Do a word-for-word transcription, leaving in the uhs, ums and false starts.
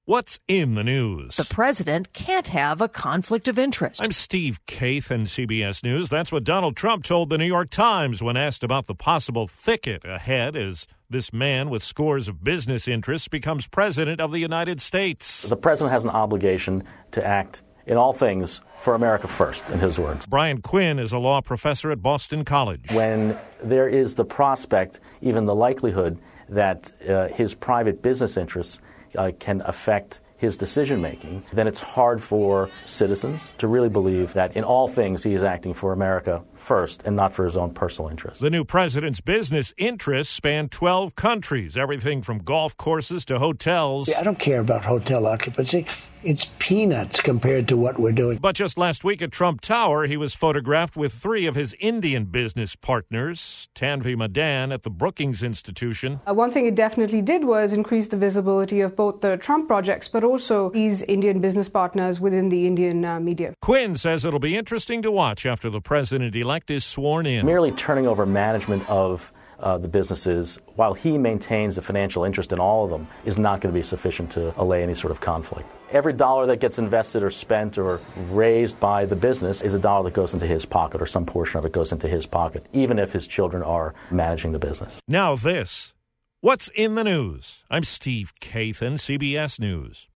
What's in the news? The president can't have a conflict of interest. I'm Steve Kathan, C B S News. That's what Donald Trump told the New York Times when asked about the possible thicket ahead as this man with scores of business interests becomes president of the United States. The president has an obligation to act in all things for America first, in his words. Brian Quinn is a law professor at Boston College. When there is the prospect, even the likelihood, that uh, his private business interests uh, can affect his decision-making, then it's hard for citizens to really believe that in all things he is acting for America first and not for his own personal interests. The new president's business interests span twelve countries, everything from golf courses to hotels. I don't care about hotel occupancy. It's peanuts compared to what we're doing. But just last week at Trump Tower, he was photographed with three of his Indian business partners, Tanvi Madan at the Brookings Institution. Uh, one thing it definitely did was increase the visibility of both the Trump projects, but also these Indian business partners within the Indian uh, media. Quinn says it'll be interesting to watch after the president-elect is sworn in. Merely turning over management of Uh, the businesses, while he maintains a financial interest in all of them, is not going to be sufficient to allay any sort of conflict. Every dollar that gets invested or spent or raised by the business is a dollar that goes into his pocket, or some portion of it goes into his pocket, even if his children are managing the business. Now this. What's in the news? I'm Steve Kathan, C B S News.